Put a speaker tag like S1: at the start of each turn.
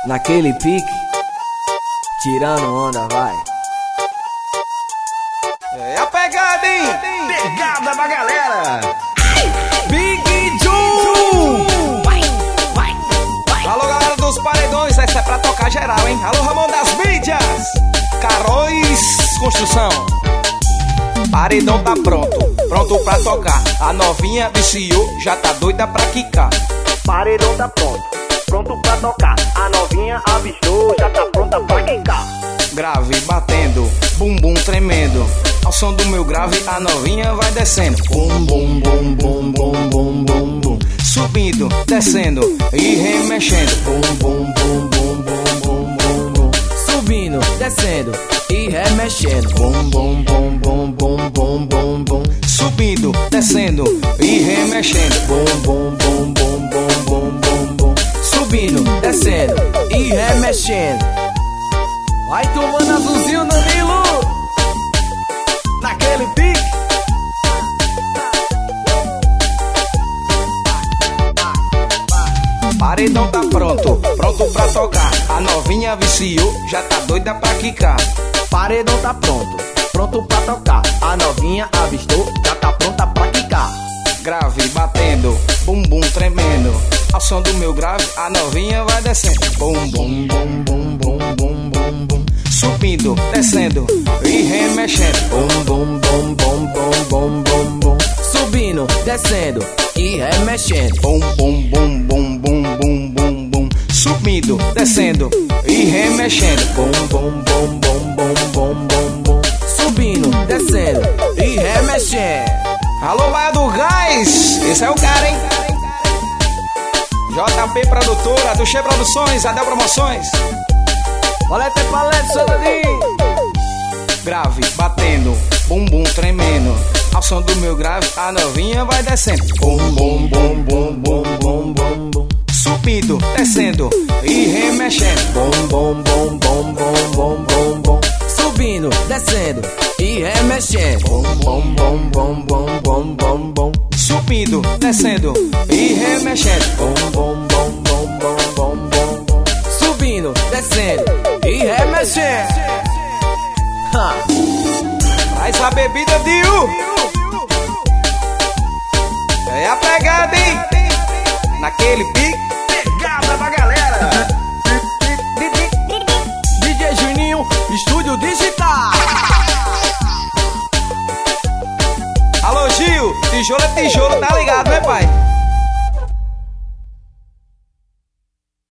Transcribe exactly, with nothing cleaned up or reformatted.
S1: Naquele pique, tirando onda, vai.
S2: É a pegada, hein? Pegada da galera. Big Joe. Alô, galera dos paredões, essa é pra tocar geral, hein? Alô, Ramon das mídias. Caróis Construção. Paredão tá pronto, pronto pra tocar. A novinha viciou, já tá doida pra quicar.
S3: Paredão tá pronto, pronto pra tocar. A novinha avistou, já tá pronta pra quicar.
S2: Grave batendo, bumbum tremendo. Ao som do meu grave, a novinha vai descendo. Bum, bum, bum, bum, bum, bum, bum, bum. Subindo, descendo e remexendo. Bum, bum, bum, bum, bum, bum, bum, bum.
S1: Subindo, descendo e remexendo.
S2: Bum, bum, bum, bum, bum, bum, bum, bum. Subindo, descendo e remexendo. Bum, bum, bum, bum, bum, bum, bum, bum.
S1: Subindo, descendo e remexendo. Vai tomando azulzinho, Danilo. Naquele pique.
S2: Paredão tá pronto, pronto pra tocar. A novinha viciou, já tá doida pra quicar.
S1: Paredão tá pronto, pronto pra tocar. A novinha avistou, já tá pronta pra quicar.
S2: Grave batendo, bumbum tremendo. Ao som do meu grave, a novinha vai descendo. Bum, bum, bum, bum, bum, bum, bum, bum. Subindo, descendo e remexendo. Bum, bum, bum, bum, bum, bum, bum, bum.
S1: Subindo, descendo e remexendo.
S2: Bum, bum, bum, bum, bum, bum, bum, bum. Subindo, descendo e remexendo. Bum, bum, bum, bum, bum, bum, bum, bum.
S1: Subindo, descendo e remexendo.
S2: Alô, Maia do Gás, esse é o cara, hein? J P Produtora, Tuxê Produções, Adel Promoções.
S1: Palete é palete, soldadinho.
S2: Grave batendo, bumbum tremendo. Ao som do meu grave, a novinha vai descendo. Bum, bum, bum, bum, bum, bum, bum, bum. Subindo, descendo e remexendo. Bum, bum, bum, bum, bum, bum, bum, bum.
S1: Subindo, descendo e remexendo.
S2: Bum, bum, bum, bum, bum, bum, bum, bum. Subindo, descendo e remexendo. Bum, bum, bum, bum, bum, bum, bum, bum.
S1: Subindo, descendo e remexendo. Ha.
S2: Traz a bebida de U. É a pegada, hein? Naquele pique. Pegada pra galera.
S1: D J Juninho, Estúdio Digital.
S2: Alô, Gil, tijolo é tijolo, tá ligado, né, pai?